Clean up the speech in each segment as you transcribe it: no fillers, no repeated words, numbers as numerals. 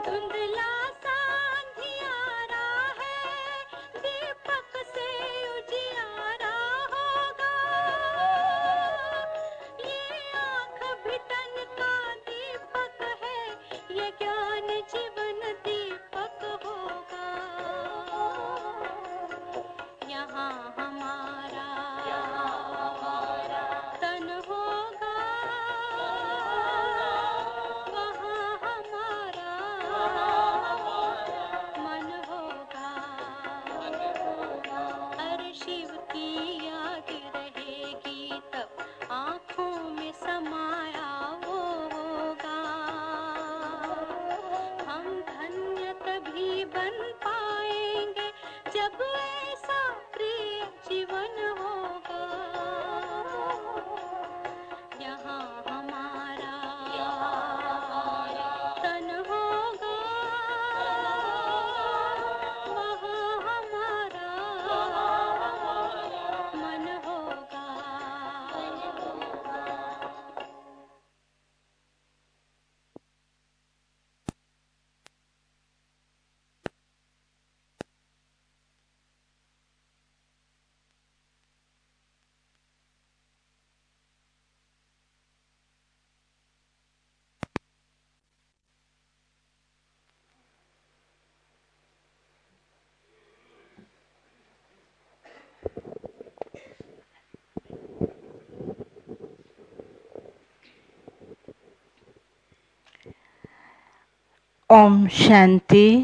धुंधला सा अंधियारा है, दीपक से उजियारा होगा। ये आँख भी तन का दीपक है, ये ज्ञान जीवन दीपक होगा। यहाँ हमारा तन होगा, वहाँ हमारा मन होगा। हर शिव की याद रहेगी तब आँखों में समाया वो होगा। हम धन्य तभी बन पाएंगे जब ऐसा प्रिय जीवन होगा। यहाँ हमारा तन होगा, वहाँ हमारा मन होगा। ओम शांति।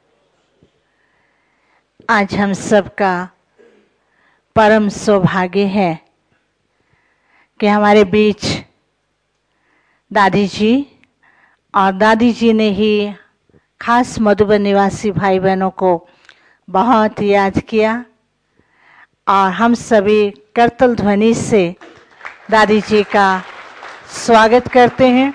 आज हम सबका परम सौभाग्य है कि हमारे बीच दादी जी और दादी जी ने ही खास मधुबन निवासी भाई बहनों को बहुत याद किया और हम सभी करतल ध्वनि से दादी जी का स्वागत करते हैं।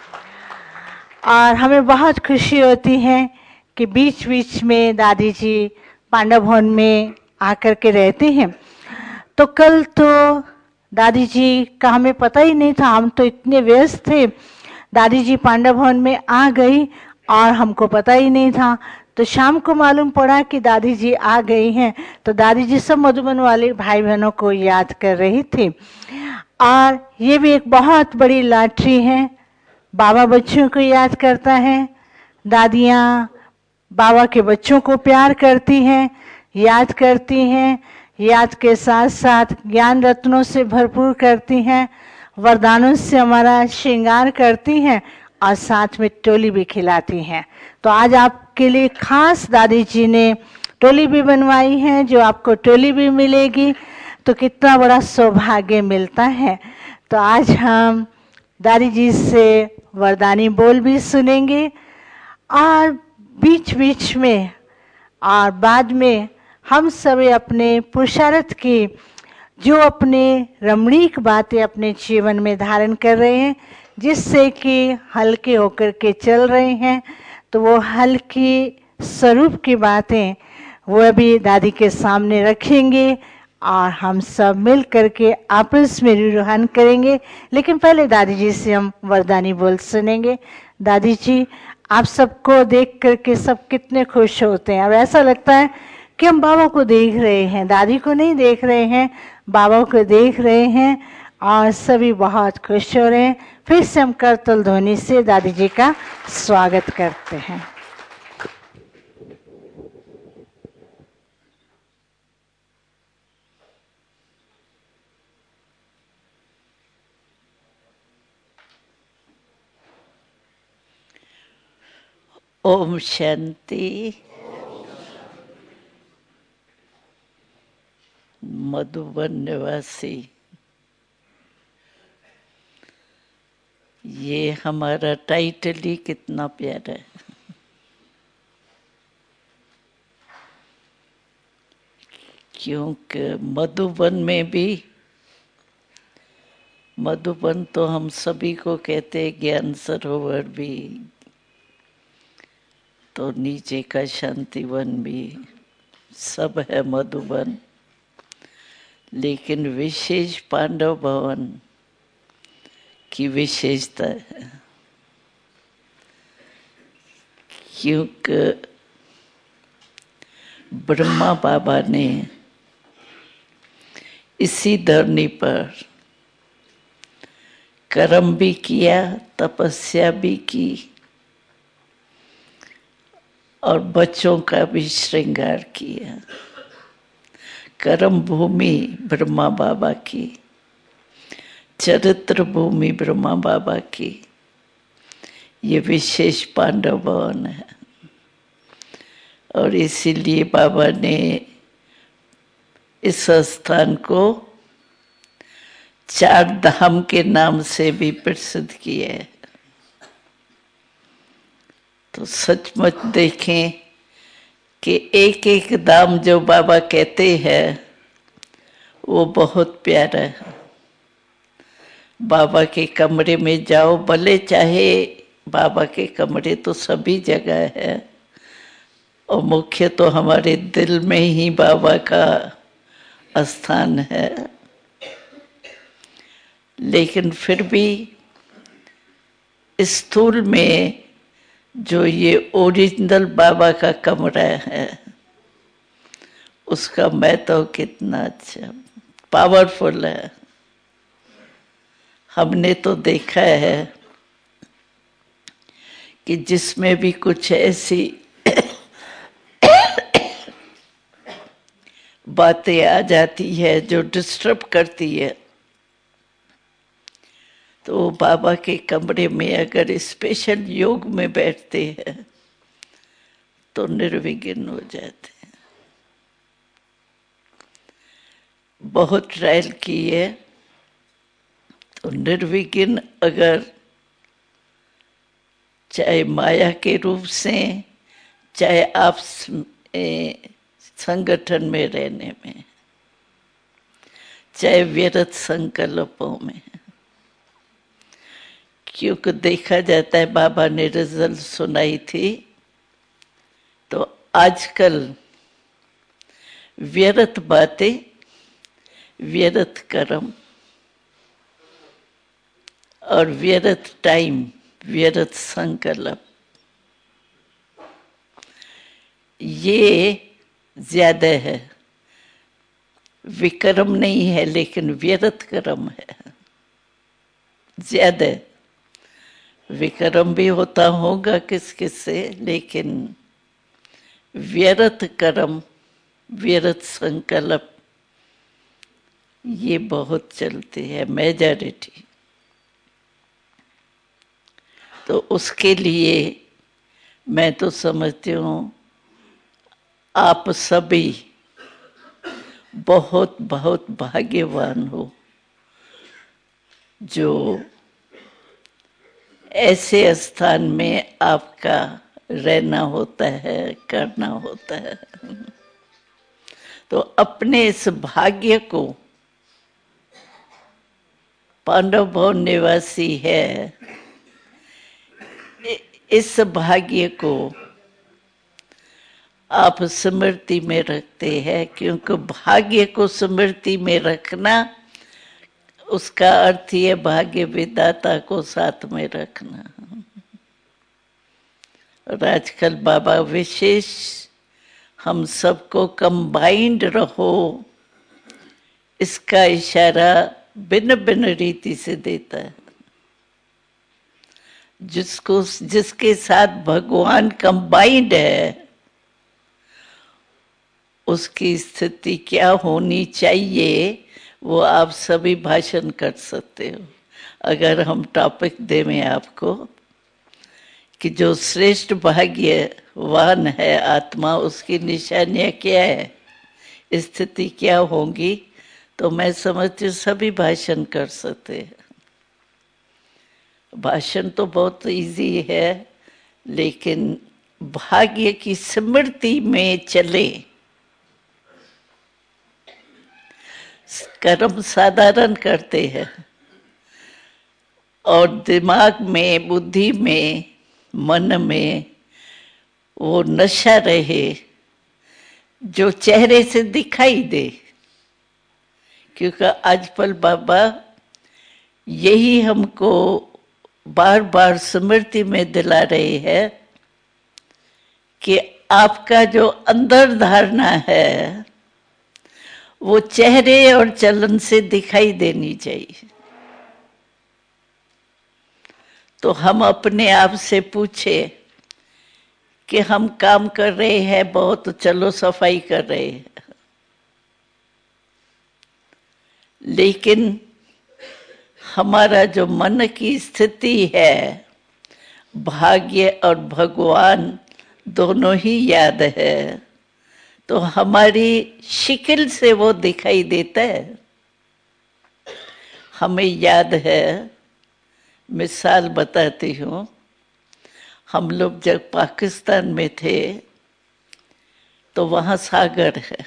और हमें बहुत खुशी होती है कि बीच बीच में दादी जी पांडव भवन में आकर के रहते हैं। तो कल तो दादी जी का हमें पता ही नहीं था, हम तो इतने व्यस्त थे। दादी जी पांडव भवन में आ गई और हमको पता ही नहीं था। तो शाम को मालूम पड़ा कि दादी जी आ गई हैं। तो दादी जी सब मधुबन वाले भाई बहनों को याद कर रही थी। और ये भी एक बहुत बड़ी लॉटरी है। बाबा बच्चों को याद करता है, दादियाँ बाबा के बच्चों को प्यार करती हैं, याद करती हैं। याद के साथ साथ ज्ञान रत्नों से भरपूर करती हैं, वरदानों से हमारा श्रृंगार करती हैं और साथ में टोली भी खिलाती हैं। तो आज आपके लिए खास दादी जी ने टोली भी बनवाई है, जो आपको टोली भी मिलेगी। तो कितना बड़ा सौभाग्य मिलता है। तो आज हम दादी जी से वरदानी बोल भी सुनेंगे और बीच बीच में और बाद में हम सभी अपने पुरुषार्थ की जो अपने रमणीक बातें अपने जीवन में धारण कर रहे हैं, जिससे कि हल्के होकर के चल रहे हैं, तो वो हल्की स्वरूप की बातें वो भी दादी के सामने रखेंगे और हम सब मिल करके आपस में रूहान करेंगे। लेकिन पहले दादी जी से हम वरदानी बोल सुनेंगे। दादी जी, आप सबको देख करके सब कितने खुश होते हैं और ऐसा लगता है कि हम बाबा को देख रहे हैं, दादी को नहीं देख रहे हैं, बाबा को देख रहे हैं और सभी बहुत खुश हो रहे हैं। फिर से हम करतल ध्वनि से दादी जी का स्वागत करते हैं। ओम शांति। मधुबन निवासी, ये हमारा टाइटल ही कितना प्यारा है। क्योंकि मधुबन में भी, मधुबन तो हम सभी को कहते हैं, ज्ञान सरोवर भी, तो नीचे का शांतिवन भी, सब है मधुबन। लेकिन विशेष पांडव भवन की विशेषता है क्योंकि ब्रह्मा बाबा ने इसी धरनी पर कर्म भी किया, तपस्या भी की और बच्चों का भी श्रृंगार किया। कर्म भूमि ब्रह्मा बाबा की, चरित्र भूमि ब्रह्मा बाबा की, ये विशेष पांडव भवन है। और इसीलिए बाबा ने इस स्थान को 4 धाम के नाम से भी प्रसिद्ध किया है। तो सचमुच देखें कि एक एक धाम जो बाबा कहते हैं वो बहुत प्यारा है। बाबा के कमरे में जाओ, भले चाहे बाबा के कमरे तो सभी जगह है और मुख्य तो हमारे दिल में ही बाबा का स्थान है, लेकिन फिर भी स्थूल में जो ये ओरिजिनल बाबा का कमरा है उसका महत्व कितना अच्छा पावरफुल है। हमने तो देखा है कि जिसमें भी कुछ ऐसी बातें आ जाती है जो डिस्टर्ब करती है, तो बाबा के कमरे में अगर स्पेशल योग में बैठते हैं तो निर्विघ्न हो जाते हैं। बहुत ट्रायल की है तो निर्विघ्न, अगर चाहे माया के रूप से, चाहे आप संगठन में रहने में, चाहे व्यर्थ संकल्पों में, क्योंकि देखा जाता है बाबा ने रिजल्ट सुनाई थी तो आजकल व्यर्थ बातें, व्यर्थ कर्म और व्यर्थ टाइम, व्यर्थ संकल्प, ये ज्यादा है। विक्रम नहीं है लेकिन व्यर्थ कर्म है ज्यादा। विक्रम भी होता होगा किस किस से, लेकिन व्यर्थ कर्म, व्यर्थ संकल्प ये बहुत चलते हैं, मेजॉरिटी। तो उसके लिए मैं तो समझती हूँ आप सभी बहुत बहुत भाग्यवान हो जो ऐसे स्थान में आपका रहना होता है, करना होता है। तो अपने इस भाग्य को, पांडव भवन निवासी है, इस भाग्य को आप स्मृति में रखते हैं, क्योंकि भाग्य को स्मृति में रखना उसका अर्थ ये भाग्य विधाता को साथ में रखना। और आजकल बाबा विशेष हम सबको कंबाइंड रहो इसका इशारा भिन्न भिन्न रीति से देता है। जिसके साथ भगवान कंबाइंड है उसकी स्थिति क्या होनी चाहिए वो आप सभी भाषण कर सकते हो। अगर हम टॉपिक दें आपको कि जो श्रेष्ठ भाग्यवान है आत्मा, उसकी निशानियां क्या है, स्थिति क्या होंगी, तो मैं समझती हूँ सभी भाषण कर सकते हैं। भाषण तो बहुत इजी है, लेकिन भाग्य की स्मृति में चले। कर्म साधारण करते हैं और दिमाग में, बुद्धि में, मन में वो नशा रहे जो चेहरे से दिखाई दे। क्योंकि आजकल बाबा यही हमको बार बार स्मृति में दिला रहे हैं कि आपका जो अंदर धारणा है वो चेहरे और चलन से दिखाई देनी चाहिए। तो हम अपने आप से पूछे कि हम काम कर रहे हैं बहुत, तो चलो सफाई कर रहे हैं, लेकिन हमारा जो मन की स्थिति है, भाग्य और भगवान दोनों ही याद है, तो हमारी शिकिल से वो दिखाई देता है। हमें याद है, मिसाल बताती हूँ, हम लोग जब पाकिस्तान में थे तो वहाँ सागर है,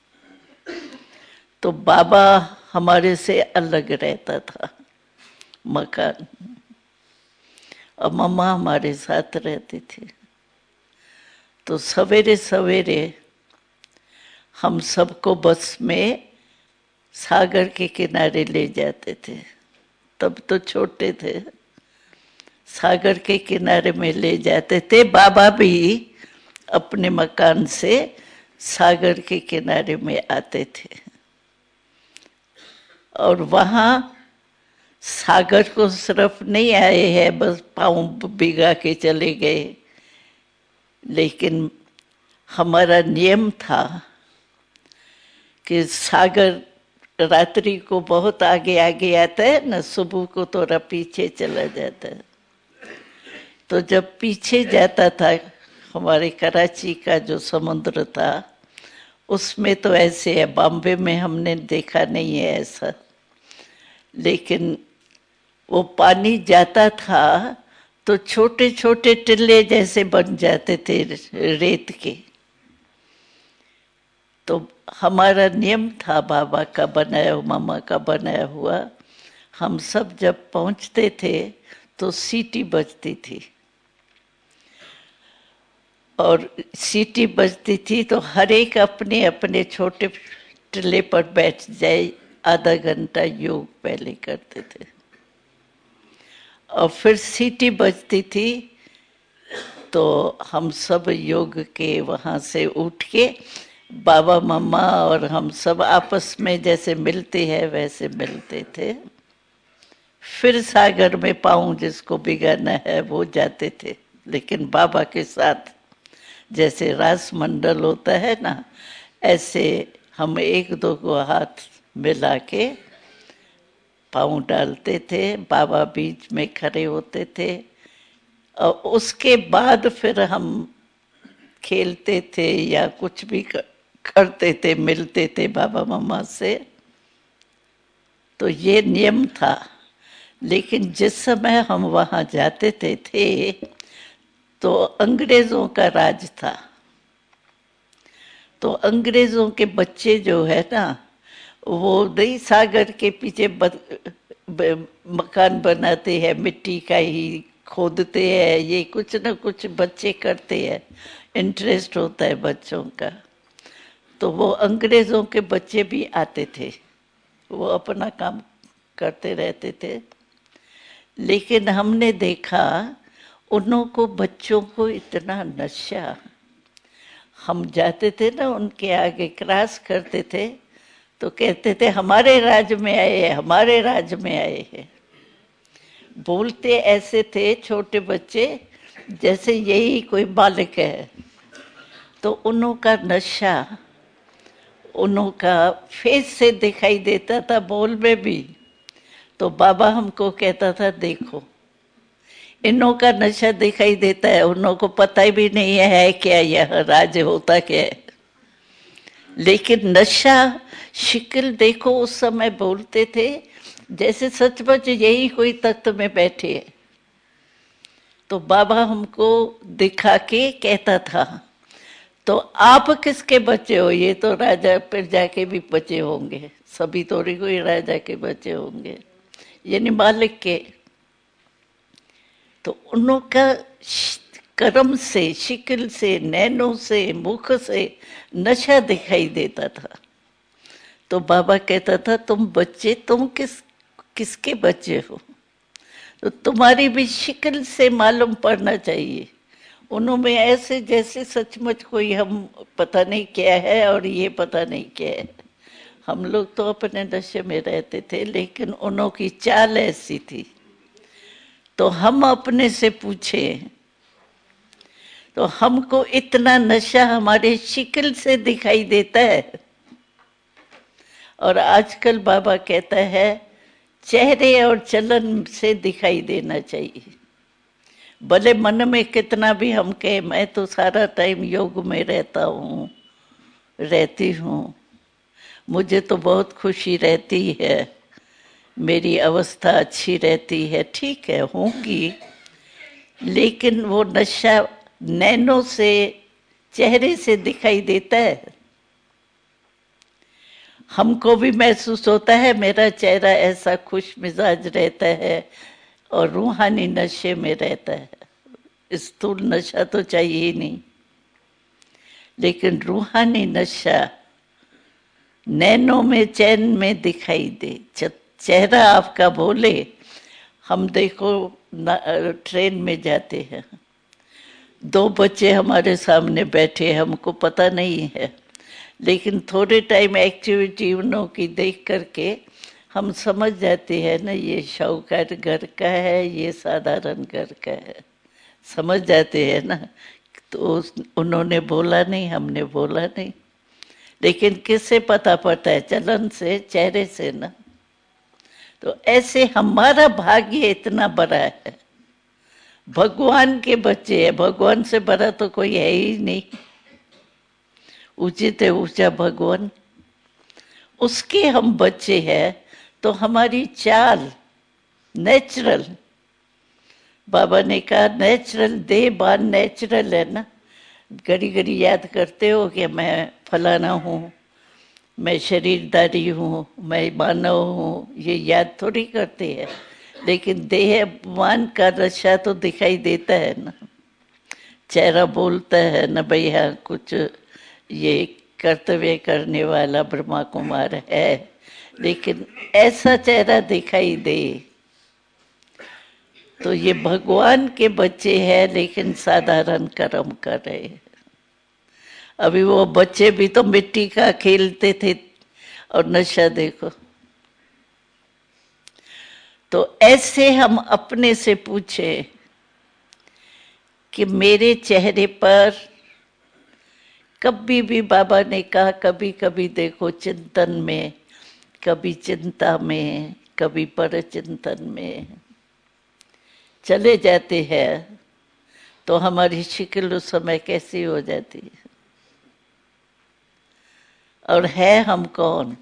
तो बाबा हमारे से अलग रहता था मकान, और मम्मा हमारे साथ रहती थी। तो सवेरे सवेरे हम सबको बस में सागर के किनारे ले जाते थे, तब तो छोटे थे, सागर के किनारे में ले जाते थे। बाबा भी अपने मकान से सागर के किनारे में आते थे, और वहाँ सागर को सिर्फ नहीं आए हैं बस पाँव भिगा के चले गए, लेकिन हमारा नियम था कि सागर रात्रि को बहुत आगे आगे आता है ना, सुबह को थोड़ा पीछे चला जाता है। तो जब पीछे जाता था, हमारे कराची का जो समुद्र था उसमें तो ऐसे है, बॉम्बे में हमने देखा नहीं है ऐसा, लेकिन वो पानी जाता था तो छोटे छोटे टिल्ले जैसे बन जाते थे रेत के। तो हमारा नियम था, बाबा का बनाया, मामा का बनाया हुआ, हम सब जब पहुंचते थे तो सीटी बजती थी, और सीटी बजती थी तो हर एक अपने अपने छोटे टिल्ले पर बैठ जाए, आधा घंटा योग पहले करते थे, और फिर सीटी बजती थी तो हम सब योग के वहाँ से उठ के बाबा मम्मा और हम सब आपस में जैसे मिलते हैं वैसे मिलते थे। फिर सागर में पाँव जिसको भिगाना है वो जाते थे, लेकिन बाबा के साथ जैसे रास मंडल होता है ना, ऐसे हम एक दो को हाथ मिला के पाँव डालते थे, बाबा बीच में खड़े होते थे, और उसके बाद फिर हम खेलते थे या कुछ भी करते थे, मिलते थे बाबा मम्मा से। तो ये नियम था। लेकिन जिस समय हम वहाँ जाते थे तो अंग्रेजों का राज था, तो अंग्रेजों के बच्चे जो है ना, वो नहीं सागर के पीछे मकान बनाते हैं, मिट्टी का ही खोदते हैं, ये कुछ ना कुछ बच्चे करते हैं, इंटरेस्ट होता है बच्चों का। तो वो अंग्रेजों के बच्चे भी आते थे, वो अपना काम करते रहते थे, लेकिन हमने देखा उन्हों को, बच्चों को इतना नशा, हम जाते थे ना उनके आगे क्रॉस करते थे तो कहते थे हमारे राज्य में आए हैं, हमारे राज्य में आए हैं। बोलते ऐसे थे छोटे बच्चे जैसे यही कोई बालक है। तो उन्हों का नशा उन्हों का फेस से दिखाई देता था, बोल में भी। तो बाबा हमको कहता था देखो इन्हों का नशा दिखाई देता है, उन्हों को पता भी नहीं है क्या यह राज्य होता क्या है, लेकिन नशा शिकल देखो। उस समय बोलते थे जैसे सचमुच यही कोई तख्त में बैठे है। तो बाबा हमको दिखा के कहता था तो आप किसके बच्चे हो? ये तो राजा प्रजा के भी बच्चे होंगे, सभी थोड़ी कोई राजा के बच्चे होंगे, यानी मालिक के। तो उनका कर्म से, शिकल से, नैनों से, मुख से नशा दिखाई देता था। तो बाबा कहता था तुम बच्चे, तुम किसके बच्चे हो? तो तुम्हारी भी शिकल से मालूम पड़ना चाहिए। उन्होंने ऐसे जैसे सचमुच कोई हम पता नहीं क्या है और ये पता नहीं क्या है। हम लोग तो अपने नशे में रहते थे, लेकिन उन्हों की चाल ऐसी थी। तो हम अपने से पूछे तो हमको इतना नशा हमारे शिकल से दिखाई देता है। और आजकल बाबा कहता है चेहरे और चलन से दिखाई देना चाहिए। भले मन में कितना भी हम कहें मैं तो सारा टाइम योग में रहता हूँ, रहती हूँ, मुझे तो बहुत खुशी रहती है, मेरी अवस्था अच्छी रहती है, ठीक है होंगी, लेकिन वो नशा नैनों से, चेहरे से दिखाई देता है। हमको भी महसूस होता है मेरा चेहरा ऐसा खुश मिजाज रहता है और रूहानी नशे में रहता है। स्थूल नशा तो चाहिए ही नहीं, लेकिन रूहानी नशा नैनों में, चैन में दिखाई दे। चेहरा आपका बोले। हम देखो ट्रेन में जाते हैं, दो बच्चे हमारे सामने बैठे, हमको पता नहीं है, लेकिन थोड़े टाइम एक्टिविटी उन्हों की देख करके हम समझ जाते हैं ना, ये शाहूकार घर का है, ये साधारण घर का है, समझ जाते हैं ना। तो उन्होंने बोला नहीं, हमने बोला नहीं, लेकिन किससे पता पड़ता है? चलन से, चेहरे से ना। तो ऐसे हमारा भाग्य इतना बड़ा है, भगवान के बच्चे हैं, भगवान से बड़ा तो कोई है ही नहीं। उचित है ऊंचा भगवान, उसके हम बच्चे हैं। तो हमारी चाल नेचुरल, बाबा ने कहा नेचुरल, देह बान नेचुरल है ना। घड़ी घड़ी याद करते हो कि मैं फलाना हूँ, मैं शरीरदारी हूँ, मैं मानव हूँ, ये याद थोड़ी करते हैं, लेकिन देहवान का नशा तो दिखाई देता है ना। चेहरा बोलता है ना भैया कुछ ये कर्तव्य करने वाला ब्रह्मा कुमार है, लेकिन ऐसा चेहरा दिखाई दे तो ये भगवान के बच्चे हैं, लेकिन साधारण कर्म कर रहे हैं। अभी वो बच्चे भी तो मिट्टी का खेलते थे और नशा देखो। तो ऐसे हम अपने से पूछे कि मेरे चेहरे पर कभी भी, बाबा ने कहा कभी कभी देखो चिंतन में, कभी चिंता में, कभी पर चिंतन में चले जाते हैं, तो हमारी शिकल उस समय कैसी हो जाती है। और है हम कौन?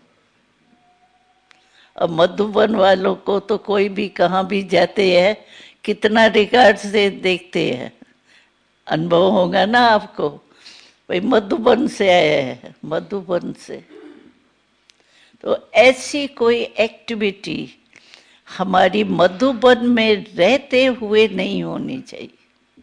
अब मधुबन वालों को तो कोई भी कहाँ भी जाते हैं, कितना रिगार्ड से देखते हैं। अनुभव होगा ना आपको, भाई मधुबन से आए हैं, मधुबन से। तो ऐसी कोई एक्टिविटी हमारी मधुबन में रहते हुए नहीं होनी चाहिए।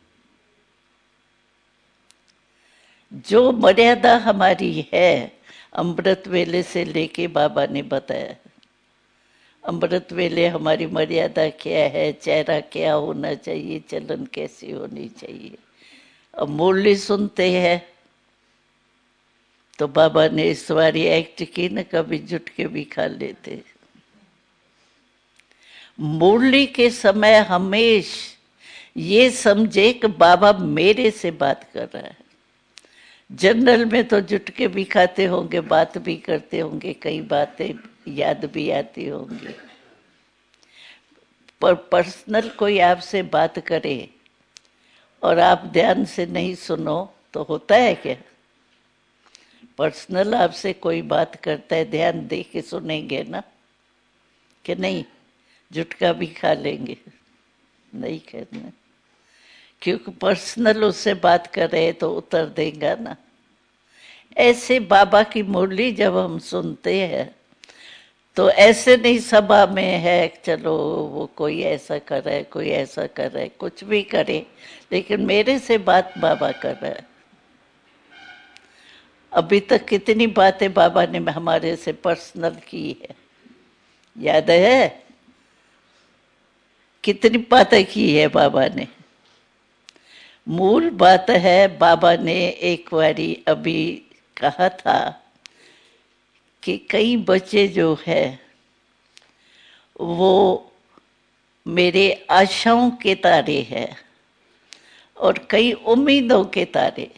जो मर्यादा हमारी है, अमृत वेले से लेके बाबा ने बताया, अमृत वेले हमारी मर्यादा क्या है, चेहरा क्या होना चाहिए, चलन कैसी होनी चाहिए। अब मुरली सुनते हैं तो बाबा ने इस बारी एक्ट की न, कभी जुट के भी खा लेते। मुरली के समय हमेश ये समझे कि बाबा मेरे से बात कर रहा है। जनरल में तो जुट के भी खाते होंगे, बात भी करते होंगे, कई बातें याद भी आती होंगी, पर पर्सनल कोई आपसे बात करे और आप ध्यान से नहीं सुनो तो होता है क्या? पर्सनल आपसे कोई बात करता है, ध्यान दे के सुनेंगे ना कि नहीं? जुटका भी खा लेंगे? नहीं करना, क्योंकि पर्सनल उससे बात कर रहे तो उतर देगा ना। ऐसे बाबा की मुरली जब हम सुनते हैं तो ऐसे नहीं सभा में है चलो वो कोई ऐसा कर रहा है, कोई ऐसा कर रहा है, कुछ भी करे, लेकिन मेरे से बात बाबा कर रहा है। अभी तक कितनी बातें बाबा ने हमारे से पर्सनल की है, याद है? कितनी बातें की है बाबा ने। मूल बात है, बाबा ने एक बारी अभी कहा था कि कई बच्चे जो है वो मेरे आशाओं के तारे हैं और कई उम्मीदों के तारे।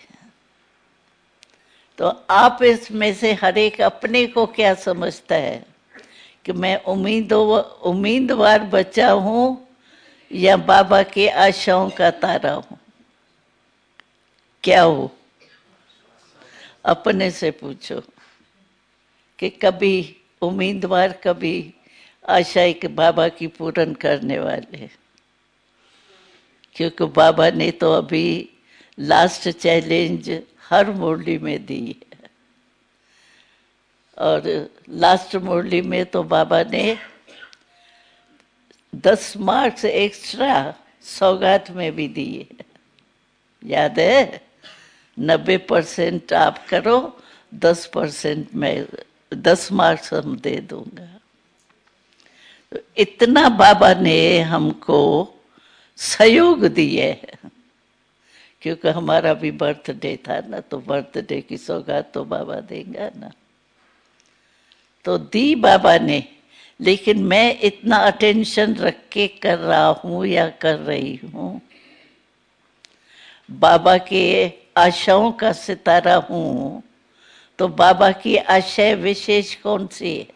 तो आप इसमें से हर एक अपने को क्या समझता है कि मैं उम्मीदवार बच्चा हूं या बाबा के आशाओं का तारा हूं? क्या हो? अपने से पूछो कि कभी उम्मीदवार, कभी आशा एक बाबा की पूर्ण करने वाले। क्योंकि बाबा ने तो अभी लास्ट चैलेंज हर मुरली में दी है, और लास्ट मुरली में तो बाबा ने 10 मार्क्स एक्स्ट्रा सौगात में भी दिए है। याद है? 90% आप करो, 10% मैं, 10 मार्क्स हम दे दूंगा। तो इतना बाबा ने हमको सहयोग दिए है, क्योंकि हमारा भी बर्थडे था ना, तो बर्थडे की सौगात तो बाबा देंगे ना। तो दी बाबा ने, लेकिन मैं इतना अटेंशन रख के कर रहा हूं या कर रही हूं, बाबा के आशाओं का सितारा हूं, तो बाबा की आशा विशेष कौन सी है?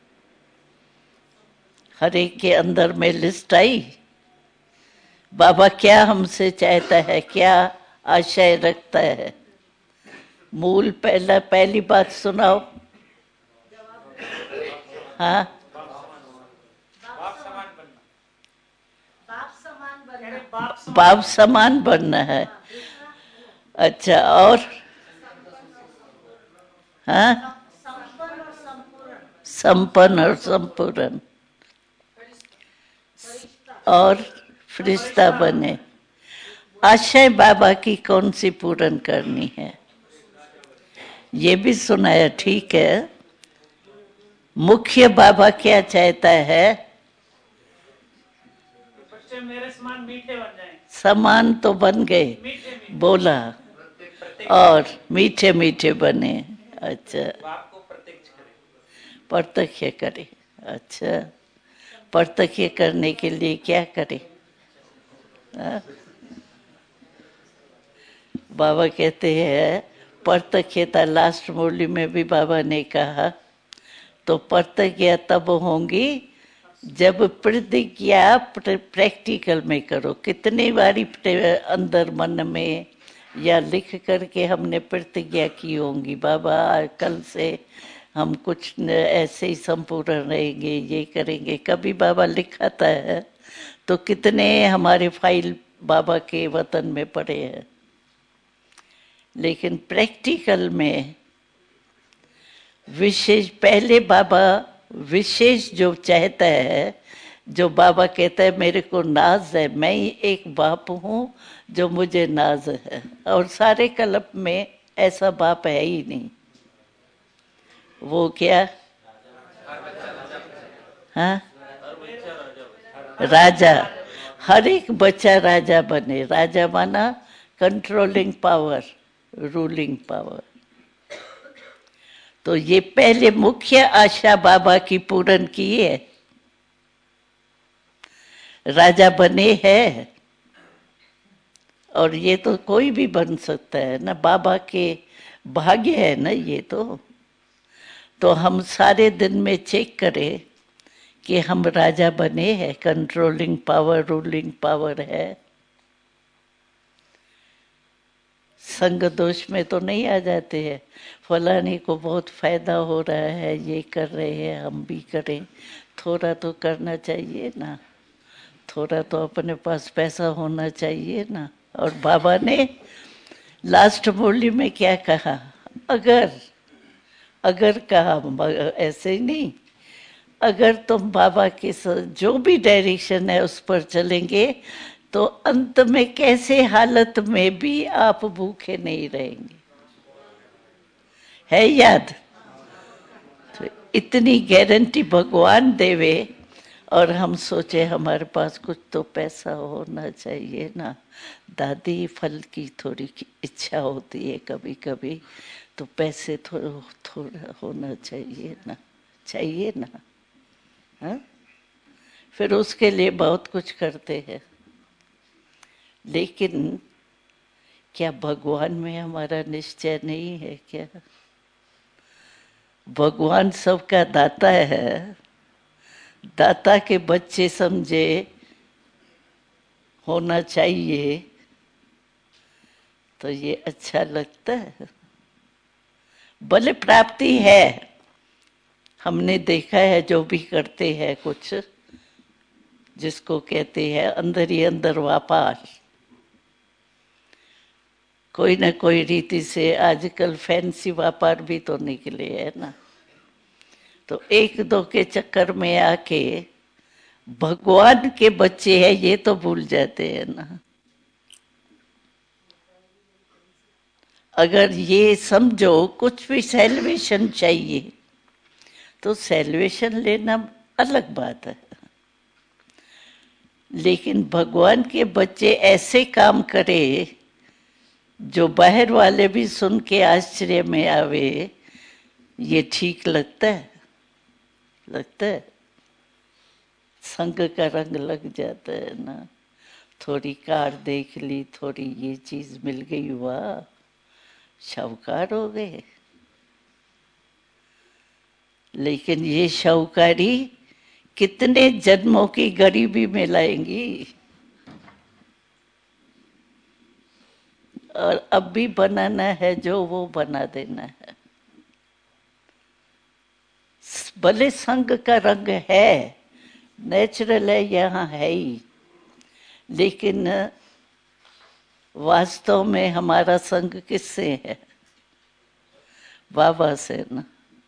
हर एक के अंदर में लिस्ट आई। बाबा क्या हमसे चाहता है, क्या आशय रखता है? मूल पहली बात सुनाओ। हाँ, बाप समान बनना है। अच्छा, और? हाँ, संपन्न और संपूर्ण, और फरिश्ता बने। आशय बाबा की कौन सी पूर्ण करनी है? ये भी सुनाया, ठीक है। मुख्य बाबा क्या चाहता है? बच्चे मेरे समान मीठे बन जाएं। समान तो बन गए, मीठे बोला, और मीठे मीठे बने। अच्छा, बाप को प्रत्यक्ष करें। प्रत्यक्ष करे। अच्छा, प्रत्यक्ष करने के लिए क्या करे? बाबा कहते हैं प्रत्यक्षता, लास्ट मुरली में भी बाबा ने कहा, तो प्रत्यक्ष तब होंगी जब प्रतिज्ञा प्रैक्टिकल में करो। कितनी बारी अंदर मन में या लिख करके हमने प्रतिज्ञा की होंगी, बाबा कल से हम कुछ ऐसे ही संपूर्ण रहेंगे, ये करेंगे। कभी बाबा लिखाता है तो कितने हमारे फाइल बाबा के वतन में पड़े हैं, लेकिन प्रैक्टिकल में विशेष, पहले बाबा विशेष जो चाहता है, जो बाबा कहता है मेरे को नाज है, मैं ही एक बाप हूँ जो मुझे नाज है, और सारे कल्प में ऐसा बाप है ही नहीं। वो क्या? हाँ, राजा। हर एक बच्चा राजा बने। राजा माना कंट्रोलिंग पावर, रूलिंग पावर। तो ये पहले मुख्य आशा बाबा की पूर्ण की है, राजा बने हैं। और ये तो कोई भी बन सकता है ना, बाबा के भाग्य है ना ये तो हम सारे दिन में चेक करें कि हम राजा बने हैं, कंट्रोलिंग पावर, रूलिंग पावर है। संग दोष में तो नहीं आ जाते हैं, फलाने को बहुत फायदा हो रहा है, ये कर रहे हैं, हम भी करें। थोड़ा तो करना चाहिए ना, थोड़ा तो अपने पास पैसा होना चाहिए ना। और बाबा ने लास्ट मुरली में क्या कहा? अगर कहा, ऐसे ही नहीं, अगर तुम बाबा के जो भी डायरेक्शन है उस पर चलेंगे तो अंत में कैसे हालत में भी आप भूखे नहीं रहेंगे। है याद? तो इतनी गारंटी भगवान देवे, और हम सोचे हमारे पास कुछ तो पैसा होना चाहिए ना। दादी फल की थोड़ी इच्छा होती है कभी कभी, तो पैसे थोड़ा थोड़ा होना चाहिए ना, चाहिए ना। हाँ, फिर उसके लिए बहुत कुछ करते हैं। लेकिन क्या भगवान में हमारा निश्चय नहीं है क्या? भगवान सबका दाता है। दाता के बच्चे समझे होना चाहिए, तो ये अच्छा लगता है। भले प्राप्ति है, हमने देखा है जो भी करते हैं कुछ, जिसको कहते हैं अंदर ही अंदर व्यापार, कोई न कोई रीति से आजकल फैंसी व्यापार भी तो निकले है ना। तो एक दो के चक्कर में आके भगवान के बच्चे हैं ये तो भूल जाते हैं ना। अगर ये समझो कुछ भी सैल्वेशन चाहिए, तो सैल्वेशन लेना अलग बात है। लेकिन भगवान के बच्चे ऐसे काम करे जो बाहर वाले भी सुन के आश्चर्य में आवे, ये ठीक लगता है? लगता है? संग का रंग लग जाता है ना। थोड़ी कार देख ली, थोड़ी ये चीज मिल गई, वाह शाहूकार हो गए। लेकिन ये शाहूकारी कितने जन्मों की गरीबी में लाएंगी। और अब भी बनाना है जो वो बना देना है। भले संग का रंग है, नेचुरल है, यहाँ है ही, लेकिन वास्तव में हमारा संग किससे है? बाबा से ना।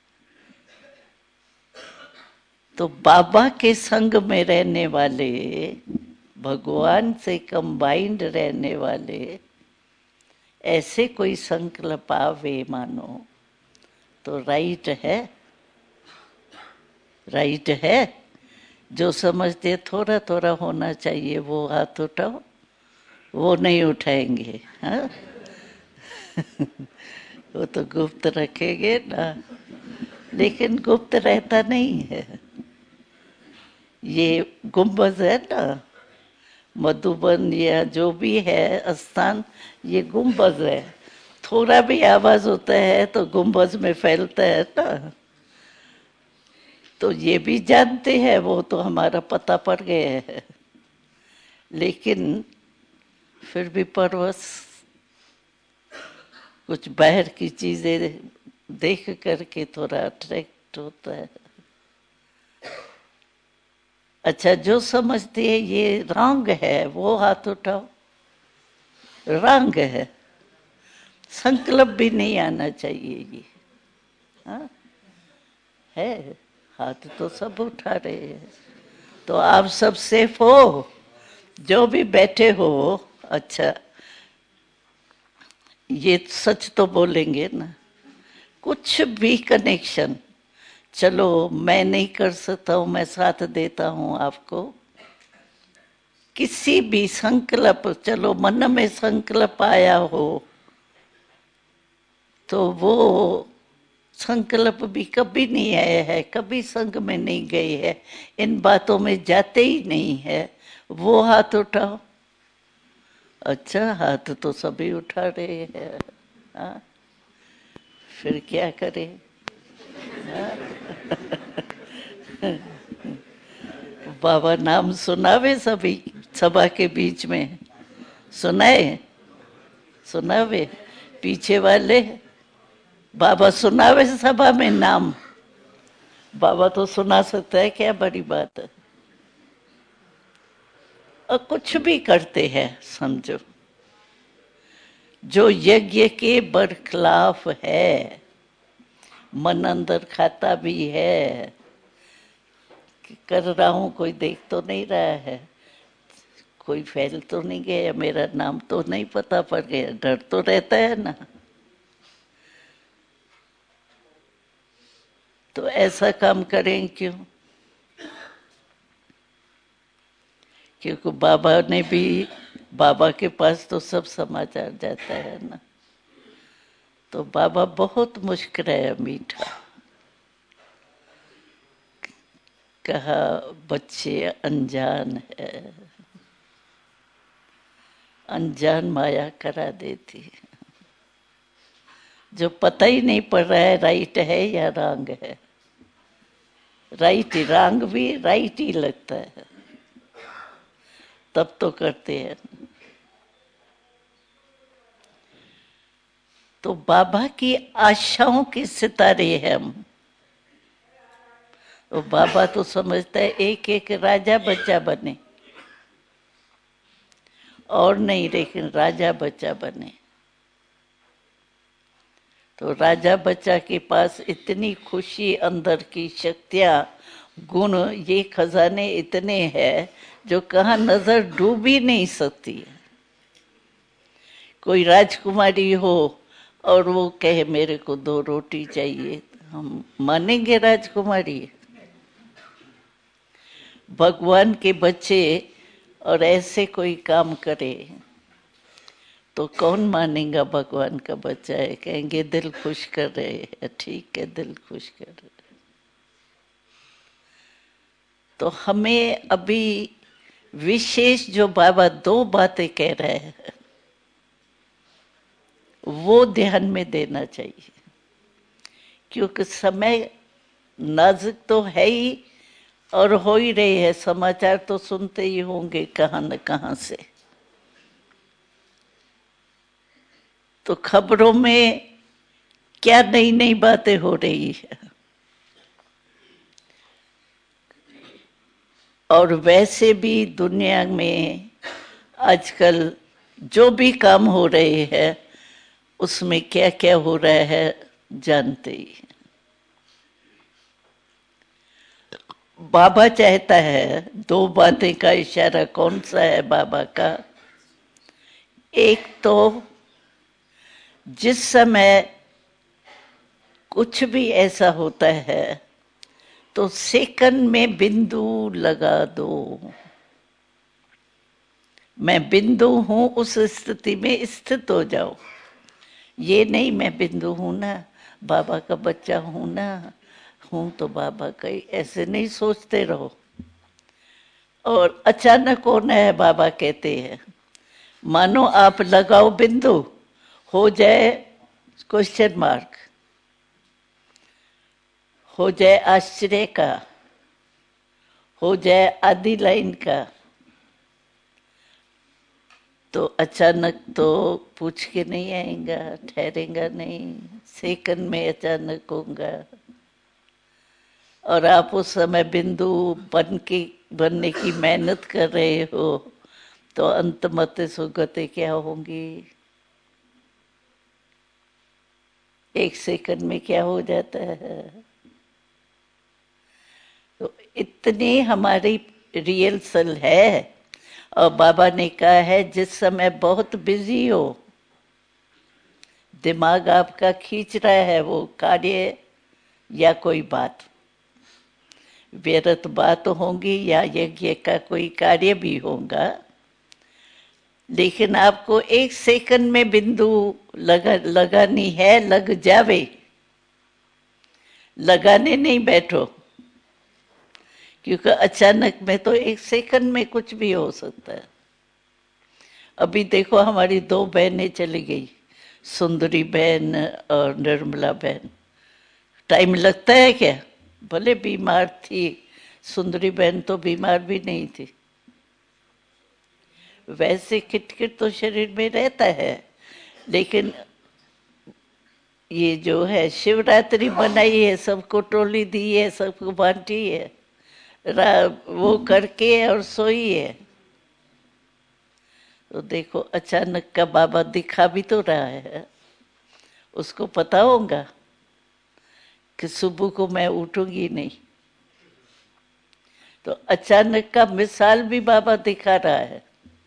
तो बाबा के संग में रहने वाले, भगवान से कंबाइंड रहने वाले, ऐसे कोई संकल्प आवे मानो तो राइट है। राइट है। जो समझते थोड़ा थोड़ा होना चाहिए वो हाथ उठाओ, वो नहीं उठाएंगे। हाँ? वो तो गुप्त रखेंगे ना। लेकिन गुप्त रहता नहीं है। ये गुंबद है ना, मधुबन या जो भी है स्थान, ये गुंबद है। थोड़ा भी आवाज होता है तो गुंबद में फैलता है ना। तो ये भी जानते हैं, वो तो हमारा पता पड़ गया है। लेकिन फिर भी परवश कुछ बाहर की चीजें देख करके थोड़ा अट्रैक्ट होता है। अच्छा, जो समझते हैं ये रंग है वो हाथ उठाओ। रंग है, संकल्प भी नहीं आना चाहिए ये। हाँ? है, हाथ तो सब उठा रहे हैं। तो आप सब सेफ हो, जो भी बैठे हो। अच्छा, ये सच तो बोलेंगे ना। कुछ भी कनेक्शन, चलो मैं नहीं कर सकता हूं, मैं साथ देता हूं आपको। किसी भी संकल्प, चलो मन में संकल्प आया हो, तो वो संकल्प भी कभी नहीं आया है, कभी संग में नहीं गए है, इन बातों में जाते ही नहीं है, वो हाथ उठाओ। अच्छा, हाथ तो सभी उठा रहे हैं। हाँ? फिर क्या करें? बाबा नाम सुनावे सभी सभा के बीच में, सुनाए? सुनावे पीछे वाले, बाबा सुनावे सभा में नाम। बाबा तो सुना सकता है, क्या बड़ी बात है। और कुछ भी करते हैं समझो, जो यज्ञ के बरखिलाफ है, मन अंदर खाता भी है कि कर रहा हूं, कोई देख तो नहीं रहा है, कोई फैल तो नहीं गया, मेरा नाम तो नहीं पता पड़ गया, डर तो रहता है ना। तो ऐसा काम करें क्यों? क्योंकि बाबा ने भी, बाबा के पास तो सब समाचार जाता है ना, तो बाबा बहुत मुस्कुराया, मीठा कहा बच्चे अनजान है, अनजान माया करा देती है। जो पता ही नहीं पड़ रहा है राइट है या रॉन्ग है, राइट रॉन्ग भी राइट ही लगता है, तब तो करते हैं। तो बाबा की आशाओं के सितारे हैं हम। तो बाबा तो समझता है एक एक राजा बच्चा बने, और नहीं, लेकिन राजा बच्चा बने। तो राजा बच्चा के पास इतनी खुशी, अंदर की शक्तियां, गुण, ये खजाने इतने हैं जो कहाँ नजर डूब ही नहीं सकती है। कोई राजकुमारी हो और वो कहे मेरे को 2 रोटी चाहिए, हम मानेंगे राजकुमारी? भगवान के बच्चे और ऐसे कोई काम करे तो कौन मानेगा भगवान का बच्चा है? कहेंगे दिल खुश कर रहे हैं, ठीक है, दिल खुश कर रहे हैं। तो हमें अभी विशेष जो बाबा 2 बातें कह रहे हैं वो ध्यान में देना चाहिए, क्योंकि समय नाजुक तो है ही, और हो ही रहे हैं। समाचार तो सुनते ही होंगे कहाँ न कहाँ से। तो खबरों में क्या नई नई बातें हो रही है, और वैसे भी दुनिया में आजकल जो भी काम हो रहे हैं उसमें क्या क्या हो रहा है जानते ही हैं। बाबा चाहता है, 2 बातें का इशारा कौन सा है बाबा का? एक तो जिस समय कुछ भी ऐसा होता है तो सेकंड में बिंदु लगा दो। मैं बिंदु हूं, उस स्थिति में स्थित हो जाओ। ये नहीं मैं बिंदु हूं ना, बाबा का बच्चा हूं ना, हूं तो बाबा का ही, ऐसे नहीं सोचते रहो। और अचानक होना है, बाबा कहते हैं मानो आप लगाओ बिंदु, हो जाए क्वेश्चन मार्क, हो जाए आश्चर्य का, हो जाए आधी लाइन का। तो अचानक तो पूछ के नहीं आएगा, ठहरेगा नहीं, सेकंड में अचानक होगा। और आप उस समय बिंदु बनने की मेहनत कर रहे हो, तो अंत मत सुगते क्या होंगी? 1 सेकंड में क्या हो जाता है। तो इतनी हमारी रिहर्सल है। और बाबा ने कहा है जिस समय बहुत बिजी हो, दिमाग आपका खींच रहा है वो कार्य या कोई बात, व्यर्थ बात होंगी या यज्ञ का कोई कार्य भी होगा, लेकिन आपको 1 सेकंड में बिंदु लगानी है, लग जावे, लगाने नहीं बैठो, क्योंकि अचानक में तो 1 सेकंड में कुछ भी हो सकता है। अभी देखो हमारी 2 बहनें चली गई, सुंदरी बहन और निर्मला बहन। टाइम लगता है क्या? भले बीमार थी, सुंदरी बहन तो बीमार भी नहीं थी, वैसे किटकिट तो शरीर में रहता है, लेकिन ये जो है शिवरात्रि बनाई है, सबको टोली दी है, सबको बांटी है, वो करके और सोई है। तो देखो अचानक का बाबा दिखा भी तो रहा है, उसको पता होगा कि सुबह को मैं उठूंगी नहीं। तो अचानक का मिसाल भी बाबा दिखा रहा है।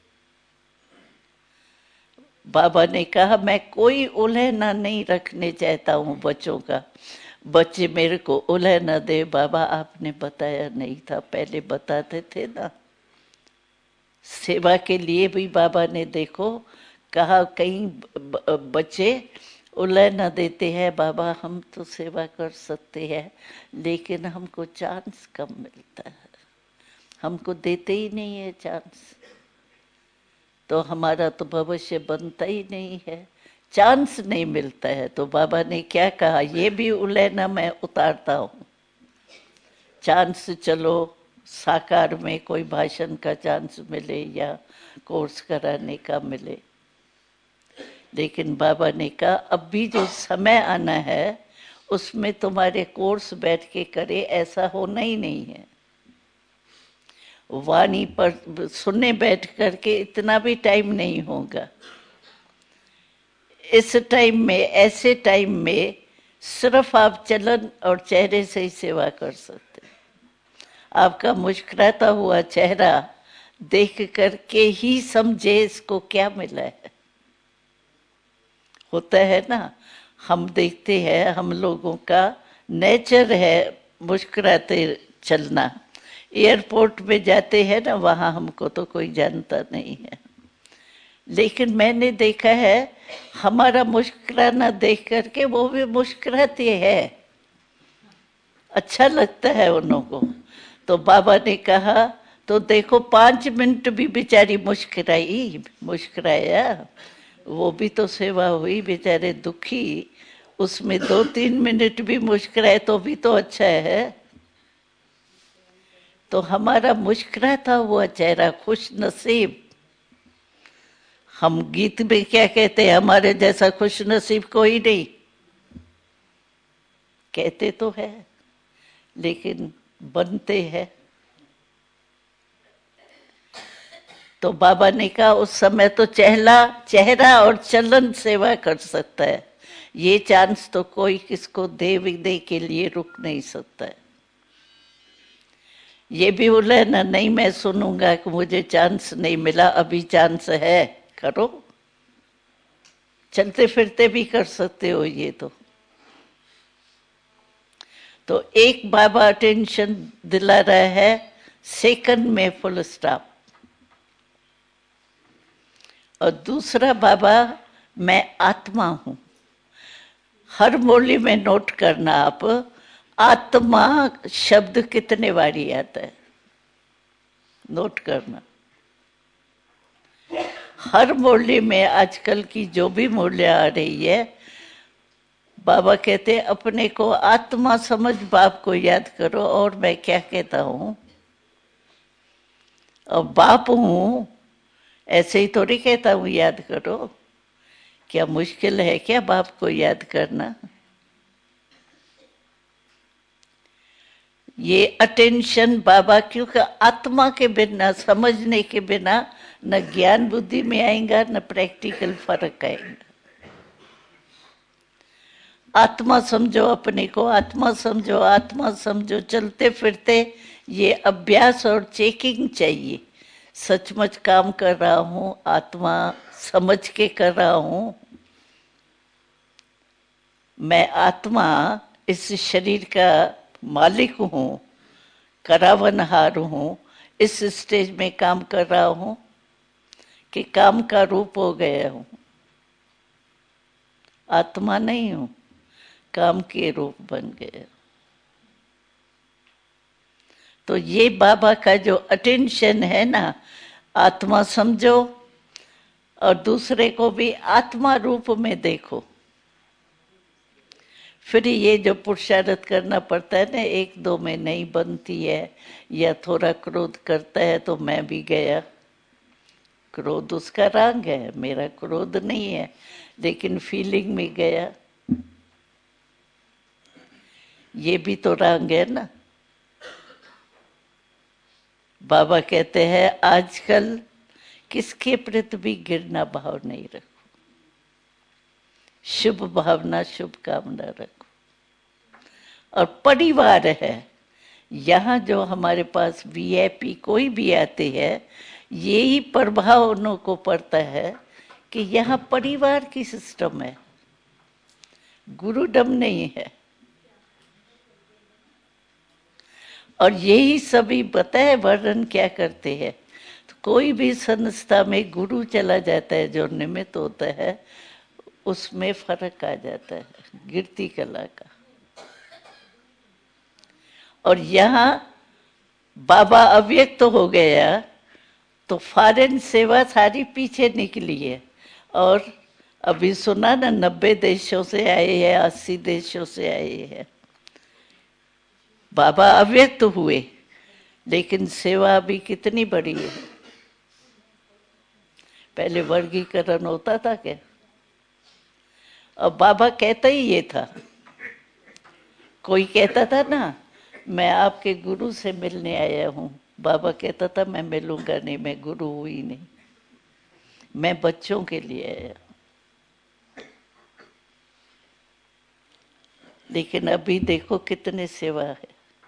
बाबा ने कहा मैं कोई उलझना नहीं रखने चाहता हूँ बच्चों का, बच्चे मेरे को उलझ न दे। बाबा आपने बताया नहीं था, पहले बताते थे ना। सेवा के लिए भी बाबा ने देखो कहा, कहीं बच्चे उलय न देते हैं, बाबा हम तो सेवा कर सकते हैं लेकिन हमको चांस कम मिलता है, हमको देते ही नहीं है चांस, तो हमारा तो भविष्य बनता ही नहीं है, चांस नहीं मिलता है। तो बाबा ने क्या कहा, ये भी उलयना मैं उतारता हूँ। चांस चलो साकार में कोई भाषण का चांस मिले या कोर्स कराने का मिले, लेकिन बाबा ने कहा अब भी जो समय आना है उसमें तुम्हारे कोर्स बैठ के करे ऐसा होना ही नहीं है। वाणी पर सुनने बैठ करके इतना भी टाइम नहीं होगा। इस टाइम में, ऐसे टाइम में सिर्फ आप चलन और चेहरे से ही सेवा कर सकते। आपका मुस्कुराता हुआ चेहरा देख करके ही समझे इसको क्या मिला है। होता है ना, हम देखते हैं, हम लोगों का नेचर है मुस्कुराते चलना। एयरपोर्ट में जाते हैं ना, वहाँ हमको तो कोई जानता नहीं है, लेकिन मैंने देखा है हमारा मुस्कुराना देख करके वो भी मुस्कुराते हैं, अच्छा लगता है उन लोगों को। तो बाबा ने कहा तो देखो 5 मिनट भी बेचारी मुस्कुराया, वो भी तो सेवा हुई। बेचारे दुखी, उसमें 2-3 मिनट भी मुस्कुराए तो भी तो अच्छा है। तो हमारा मुस्कुराता हुआ चेहरा, खुश नसीब। हम गीत में क्या कहते हैं, हमारे जैसा खुश नसीब कोई नहीं, कहते तो है लेकिन बनते हैं। तो बाबा ने कहा उस समय तो चेहरा और चलन सेवा कर सकता है, ये चांस तो कोई किसको दे के लिए रुक नहीं सकता है। ये भी बोले ना, नहीं मैं सुनूंगा कि मुझे चांस नहीं मिला, अभी चांस है, करो, चलते फिरते भी कर सकते हो ये तो एक बाबा अटेंशन दिला रहा है, सेकंड में फुल स्टॉप। और दूसरा बाबा, मैं आत्मा हूं। हर बोली में नोट करना आप, आत्मा शब्द कितने बारी आता है, नोट करना। हर मुरली में आजकल की जो भी मुरलियां आ रही है, बाबा कहते हैं अपने को आत्मा समझ बाप को याद करो। और मैं क्या कहता हूं, और बाप हूं ऐसे ही थोड़ी कहता हूं याद करो। क्या मुश्किल है क्या बाप को याद करना? ये अटेंशन बाबा, क्योंकि आत्मा के बिना, समझने के बिना न ज्ञान बुद्धि में आएगा न प्रैक्टिकल फर्क आएगा। आत्मा समझो अपने को, आत्मा समझो, आत्मा समझो। चलते फिरते ये अभ्यास और चेकिंग चाहिए, सचमुच काम कर रहा हूँ, आत्मा समझ के कर रहा हूँ। मैं आत्मा इस शरीर का मालिक हूँ, करावनहार हूँ, इस स्टेज में काम कर रहा हूँ कि काम का रूप हो गया हूँ। आत्मा नहीं हूँ, काम के रूप बन गए। तो ये बाबा का जो अटेंशन है ना, आत्मा समझो और दूसरे को भी आत्मा रूप में देखो। फिर ये जो पुरुषार्थ करना पड़ता है ना, 1-2 में नहीं बनती है, या थोड़ा क्रोध करता है तो मैं भी गया। क्रोध उसका रंग है, मेरा क्रोध नहीं है, लेकिन फीलिंग में गया, ये भी तो रंग है ना। बाबा कहते हैं आजकल किसके प्रति भी घृणा भाव नहीं रखो, शुभ भावना, शुभ कामना रखो। और परिवार है, यहाँ जो हमारे पास वीआईपी कोई भी आते हैं, यही प्रभाव उन को पड़ता है कि यहाँ परिवार की सिस्टम है, गुरुडम नहीं है। और यही सभी पता है वर्णन क्या करते हैं, तो कोई भी संस्था में गुरु चला जाता है जो निमित्त होता है, उसमें फर्क आ जाता है गिरती कला का। और यहाँ बाबा अव्यक्त तो हो गया तो फॉरेन सेवा सारी पीछे निकली है। और अभी सुना ना 90 देशों से आए हैं, 80 देशों से आए हैं। बाबा अव्यक्त हुए लेकिन सेवा अभी कितनी बड़ी है। पहले वर्गीकरण होता था क्या? अब बाबा कहता ही ये था। कोई कहता था ना मैं आपके गुरु से मिलने आया हूँ, बाबा कहता था मैं मिलूंगा नहीं, मैं गुरु हुई नहीं, मैं बच्चों के लिए आया। लेकिन अभी देखो कितने सेवा है।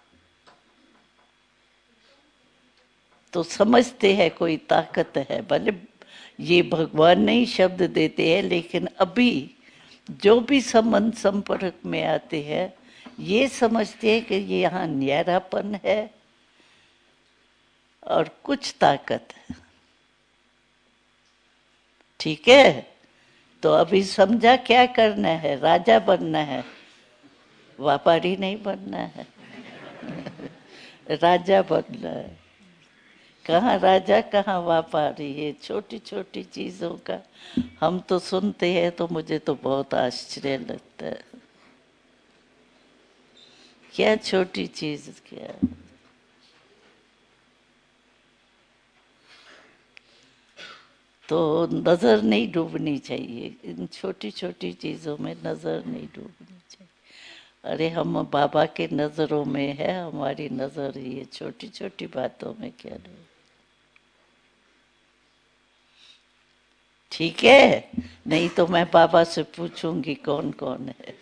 तो समझते हैं कोई ताकत है, भले ये भगवान नहीं शब्द देते हैं, लेकिन अभी जो भी संबंध संपर्क में आते हैं ये समझते हैं कि ये यहाँ न्यारापन है और कुछ ताकत है। ठीक है, तो अभी समझा क्या करना है? राजा बनना है, व्यापारी नहीं बनना है। राजा बनना है। कहाँ राजा कहाँ व्यापारी? ये छोटी छोटी चीजों का हम तो सुनते हैं तो मुझे तो बहुत आश्चर्य लगता है। क्या छोटी चीज क्या? तो नजर नहीं डूबनी चाहिए इन छोटी छोटी चीजों में, नजर नहीं डूबनी चाहिए। अरे हम बाबा के नजरों में है, हमारी नजर ये छोटी छोटी बातों में क्या नहीं। ठीक है, नहीं तो मैं बाबा से पूछूंगी कौन कौन है।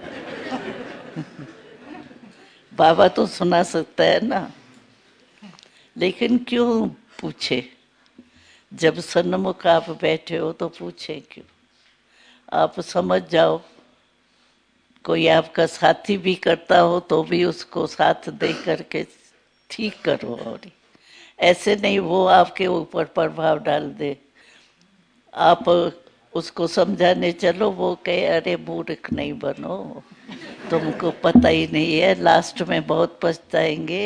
बाबा तो सुना सकता है ना, लेकिन क्यों पूछे? जब सन्मुख आप बैठे हो तो पूछे क्यों? आप समझ जाओ, कोई आपका साथी भी करता हो तो भी उसको साथ दे करके ठीक करो। और ऐसे नहीं वो आपके ऊपर प्रभाव डाल दे, आप उसको समझाने चलो, वो कहे अरे मूर्ख नहीं बनो, तुमको पता ही नहीं है, लास्ट में बहुत पछताएंगे,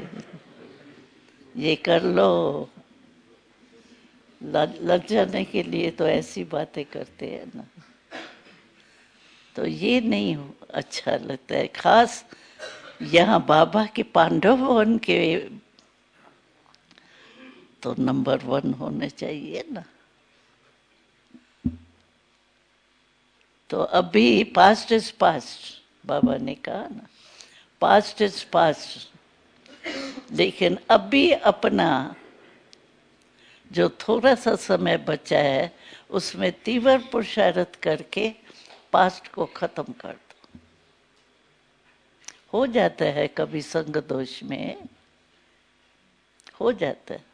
ये कर लो। लग जाने के लिए तो ऐसी बातें करते हैं ना, तो ये नहीं अच्छा लगता है। खास यहाँ बाबा के पांडव भवन के तो नंबर 1 होने चाहिए ना। तो अभी पास्ट इज पास्ट, बाबा ने कहा ना, पास्ट इज पास्ट। लेकिन अभी अपना जो थोड़ा सा समय बचा है उसमें तीव्र पुरुषार्थ करके पास्ट को खत्म कर दो। हो जाता है कभी संग दोष में, हो जाता है।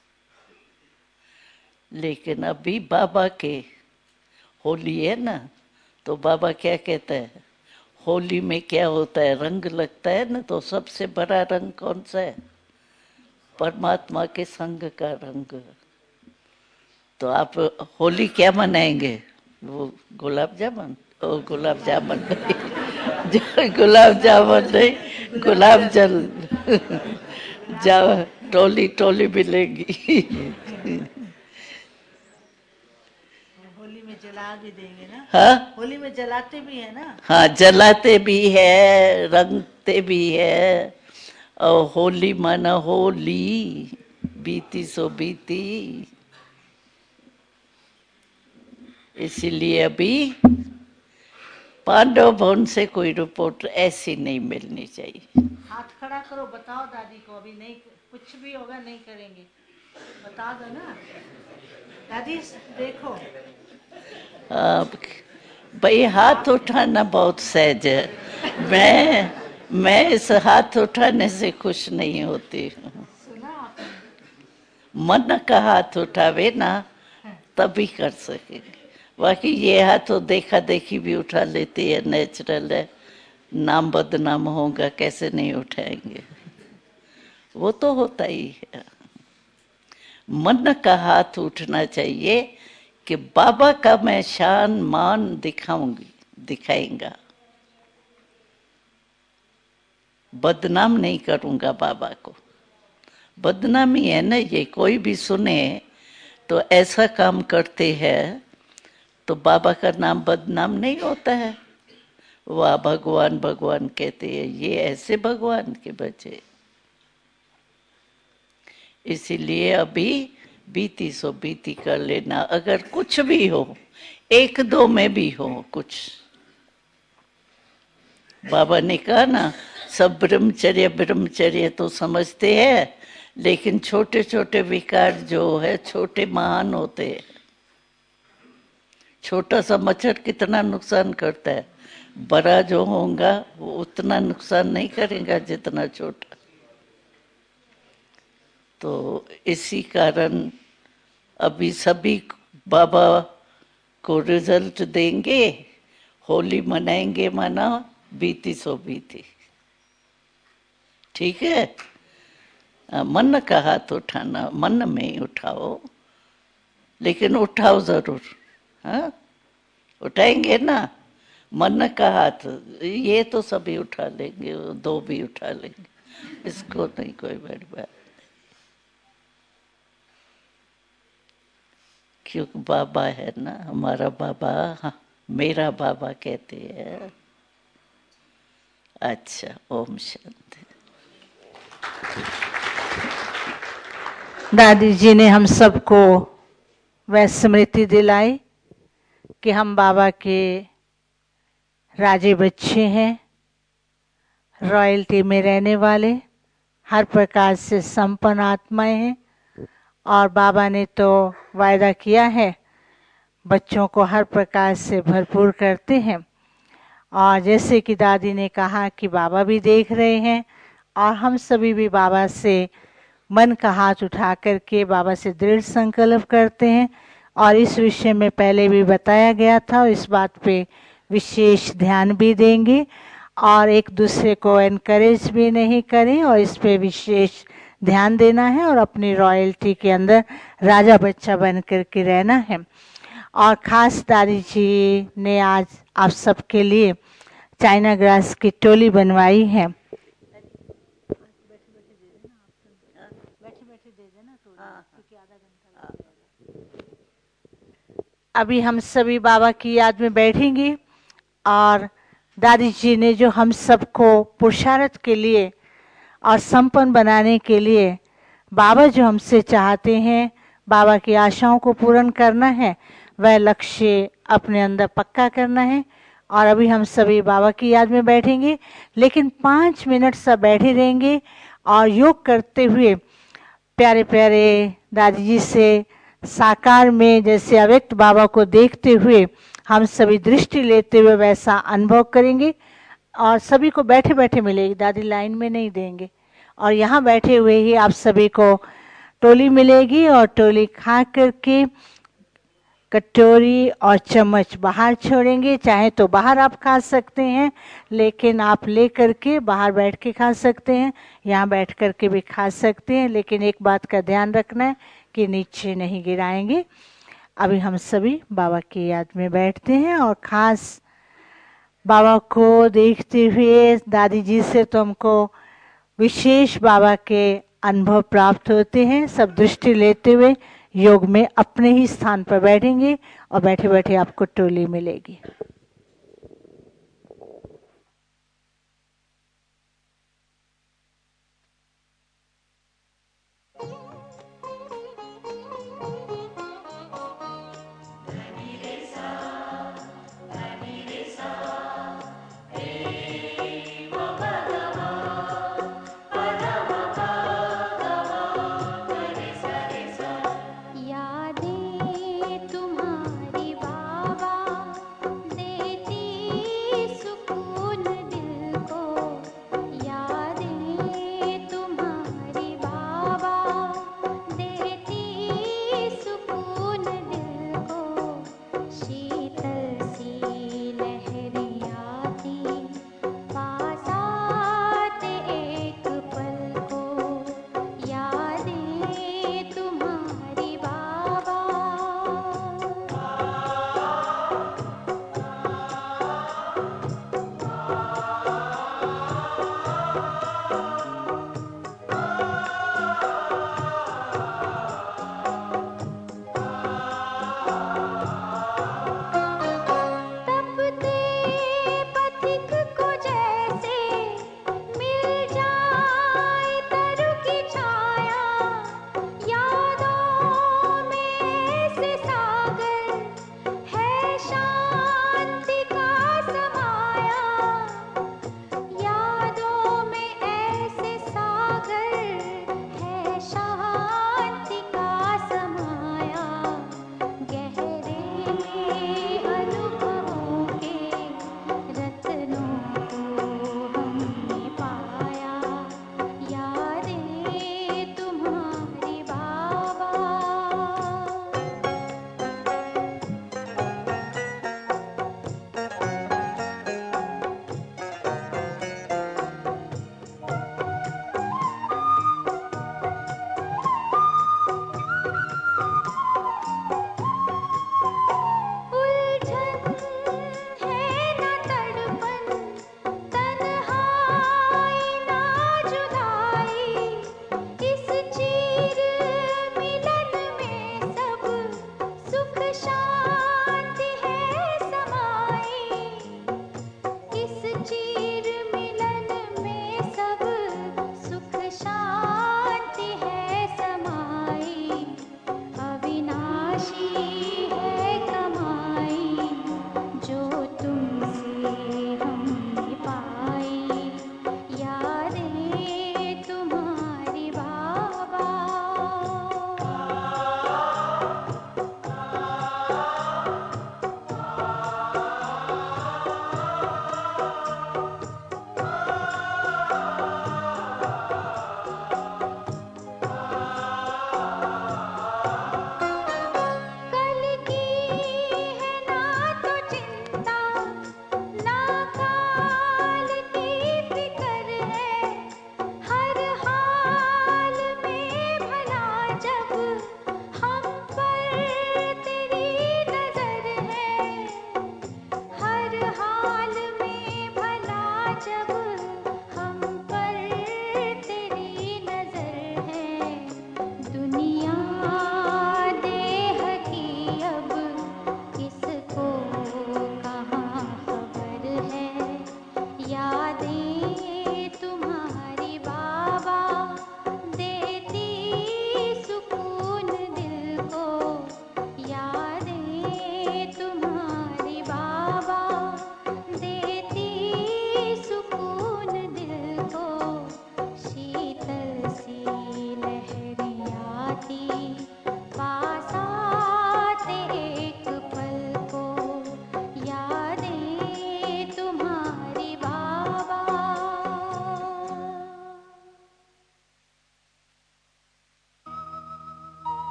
लेकिन अभी बाबा के होली है ना, तो बाबा क्या कहता है? होली में क्या होता है? रंग लगता है ना, तो सबसे बड़ा रंग कौन सा है? परमात्मा के संग का रंग। तो आप होली क्या मनाएंगे? वो गुलाब जामुन, ओ गुलाब जामुन नहीं, गुलाब जामुन नहीं, गुलाब जल। जाओ, टोली टोली मिलेगी। होली में जला भी देंगे ना। हाँ, होली में जलाते भी है ना। हाँ जलाते भी है, रंगते भी है। और होली माना होली, बीती सो बीती। इसीलिए अभी पांडव भवन से कोई रिपोर्ट ऐसी नहीं मिलनी चाहिए। हाथ खड़ा करो, बताओ दादी को। अभी नहीं, कुछ भी होगा नहीं करेंगे, बता दो ना दादी। देखो अब भाई हाथ उठाना बहुत सहज है। मैं इस हाथ उठाने से खुश नहीं होती हूँ। सुना आपने? मन का हाथ उठावे ना तभी कर सकेंगे। बाकी ये हाथ तो देखा देखी भी उठा लेती है, नेचुरल है। नाम बदनाम होगा, कैसे नहीं उठाएंगे? वो तो होता ही है। मन का हाथ उठना चाहिए कि बाबा का मैं शान मान दिखाएंगा, बदनाम नहीं करूंगा बाबा को। बदनामी है ना ये, कोई भी सुने तो ऐसा काम करते हैं तो बाबा का नाम बदनाम नहीं होता है। वाह भगवान भगवान कहते हैं, ये ऐसे भगवान के बच्चे। इसीलिए अभी बीती सो बीती कर लेना। अगर कुछ भी हो, एक दो में भी हो कुछ, बाबा ने कहा ना, सब ब्रह्मचर्य ब्रह्मचर्य तो समझते हैं, लेकिन छोटे छोटे विकार जो है छोटे महान होते हैं। छोटा सा मच्छर कितना नुकसान करता है, बड़ा जो होगा वो उतना नुकसान नहीं करेगा जितना छोटा। तो इसी कारण अभी सभी बाबा को रिजल्ट देंगे, होली मनाएंगे, माना बीती सो बीती। ठीक है, मन का हाथ उठाना, मन में ही उठाओ, लेकिन उठाओ जरूर। हाँ, उठाएंगे ना मन का हाथ, ये तो सभी उठा लेंगे, दो भी उठा लेंगे, इसको नहीं कोई बड़ी बात। क्योंकि बाबा है ना, हमारा बाबा, हाँ, मेरा बाबा कहते हैं। अच्छा, ओम शांति। दादी जी ने हम सबको वह स्मृति दिलाई कि हम बाबा के राजे बच्चे हैं, रॉयल्टी में रहने वाले, हर प्रकार से संपन्न आत्माएं हैं। और बाबा ने तो वायदा किया है, बच्चों को हर प्रकार से भरपूर करते हैं। और जैसे कि दादी ने कहा कि बाबा भी देख रहे हैं, और हम सभी भी बाबा से मन का हाथ उठा करके बाबा से दृढ़ संकल्प करते हैं। और इस विषय में पहले भी बताया गया था, और इस बात पे विशेष ध्यान भी देंगे, और एक दूसरे को एनकरेज भी नहीं करें, और इस पे विशेष ध्यान देना है, और अपनी रॉयल्टी के अंदर राजा बच्चा बन करके रहना है। और ख़ास दादी जी ने आज आप सबके लिए चाइना ग्रास की टोली बनवाई है। अभी हम सभी बाबा की याद में बैठेंगे, और दादी जी ने जो हम सबको पुरुषार्थ के लिए और संपन्न बनाने के लिए बाबा जो हमसे चाहते हैं, बाबा की आशाओं को पूर्ण करना है, वह लक्ष्य अपने अंदर पक्का करना है। और अभी हम सभी बाबा की याद में बैठेंगे, लेकिन 5 मिनट सब बैठे रहेंगे और योग करते हुए प्यारे प्यारे दादी जी से साकार में जैसे अव्यक्त बाबा को देखते हुए हम सभी दृष्टि लेते हुए वैसा अनुभव करेंगे। और सभी को बैठे बैठे मिलेगी, दादी लाइन में नहीं देंगे। और यहाँ बैठे हुए ही आप सभी को टोली मिलेगी, और टोली खा करके कटोरी और चम्मच बाहर छोड़ेंगे। चाहे तो बाहर आप खा सकते हैं, लेकिन आप ले करके बाहर बैठ के खा सकते हैं, यहाँ बैठ करके भी खा सकते हैं, लेकिन एक बात का ध्यान रखना है कि नीचे नहीं गिराएंगे। अभी हम सभी बाबा की याद में बैठते हैं, और ख़ास बाबा को देखते हुए दादी जी से तो हमको विशेष बाबा के अनुभव प्राप्त होते हैं। सब दृष्टि लेते हुए योग में अपने ही स्थान पर बैठेंगे, और बैठे बैठे आपको टोली मिलेगी। यादें तुम्हारी बाबा दे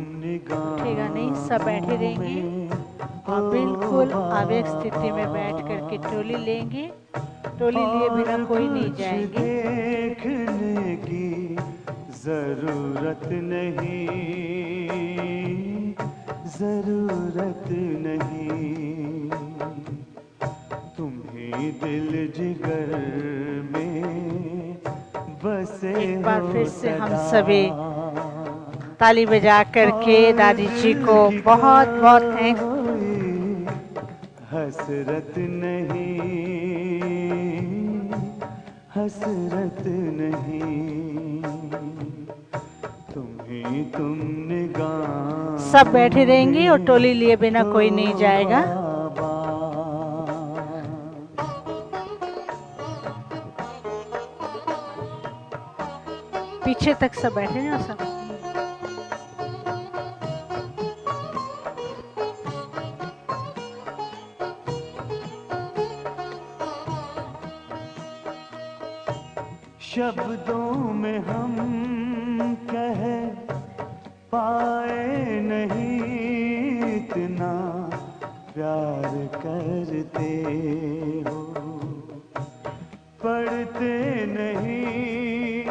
उठेगा नहीं, सब बैठे रहेंगे और बिल्कुल आवेग स्थिति में बैठ करके टोली लेंगे। टोली लिए बिना कोई नहीं जाएंगे। देखने की जरूरत नहीं, जरूरत नहीं, तुम्ही दिल जिगर में बसे। एक बार फिर से हम सभी ताली बजा करके दादी जी को बहुत बहुत थैंक्स। हसरत नहीं, हसरत नहीं, तुम्ही तुम निगाह। सब बैठे रहेंगे और टोली लिए बिना कोई नहीं जाएगा। पीछे तक सब बैठे हैं और सब शब्दों में हम कह पाए नहीं, इतना प्यार करते हो। पढ़ते नहीं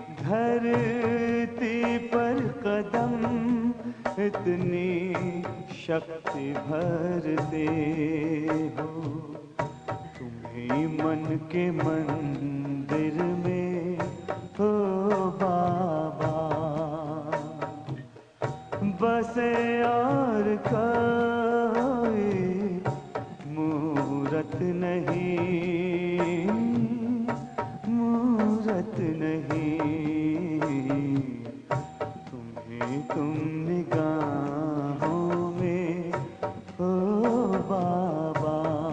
धरती पर कदम, इतनी शक्ति भरते हो। तुम्ही मन के मंदिर में हो बाबा, बसे और कोई मूरत नहीं, मूरत नहीं, तुम्ही तुम निगाहों में हो बाबा।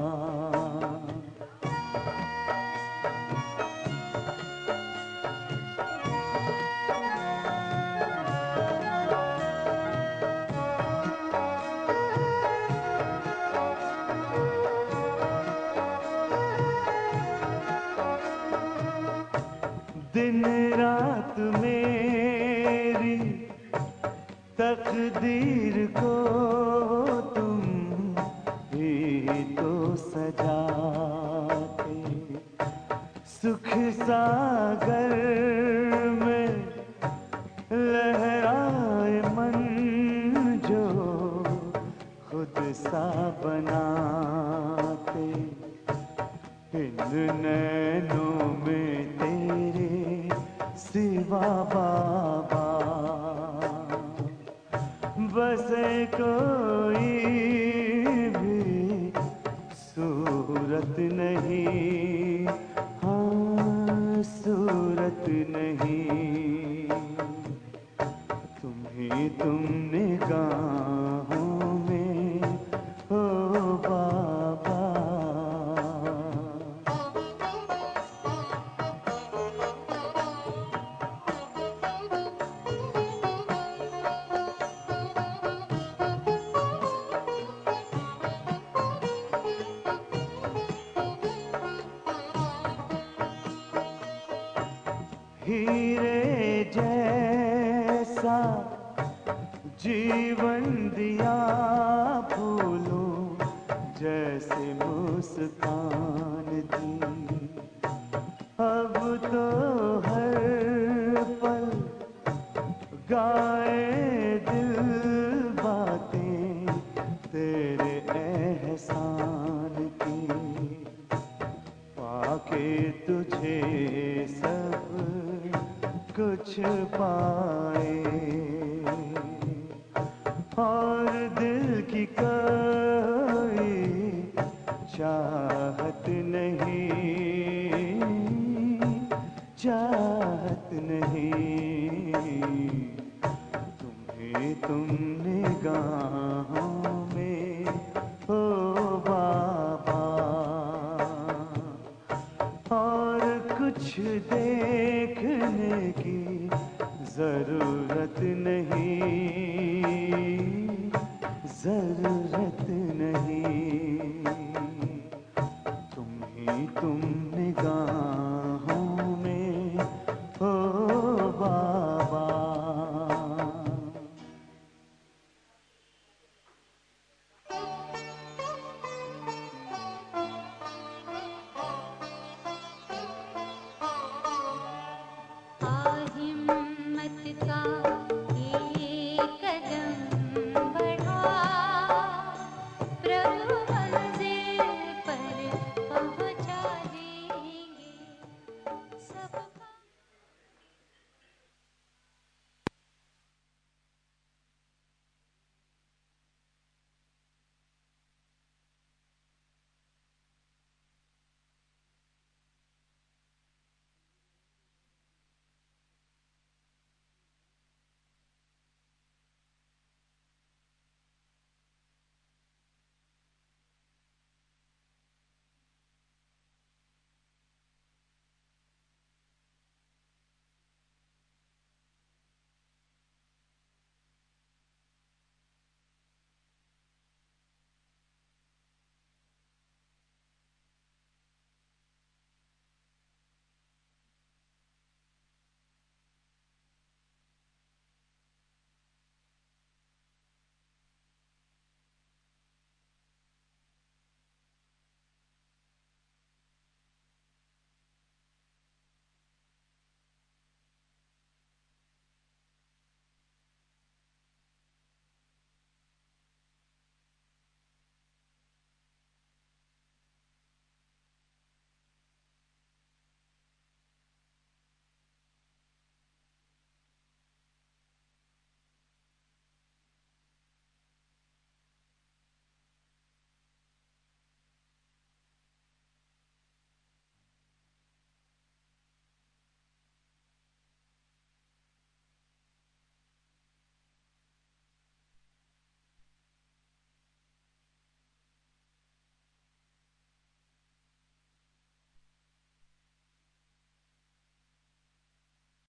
दिन रात मेरी तकदीर को तुम ही तो सजाते। सुख सागर में लहराए मन जो खुद सा बनाते। इन नैनों में तेरे सिवा बाबा बसे कोई भी सूरत नहीं, हाँ सूरत नहीं, तुम्ही तुम निगाहों में हो बाबा। हीरे जैसा जीवन दिया, फूलों जैसे मुस्कान दी। अब तो हर पल गाए दिल बातें तेरे एहसान की। पाके तुझे सब कुछ पाए और दिल की कोई चाहत नहीं, चाहत नहीं, तुम्हें तुम निगाहों में हो बाबा। और कुछ देखने की जरूरत नहीं, जरूरत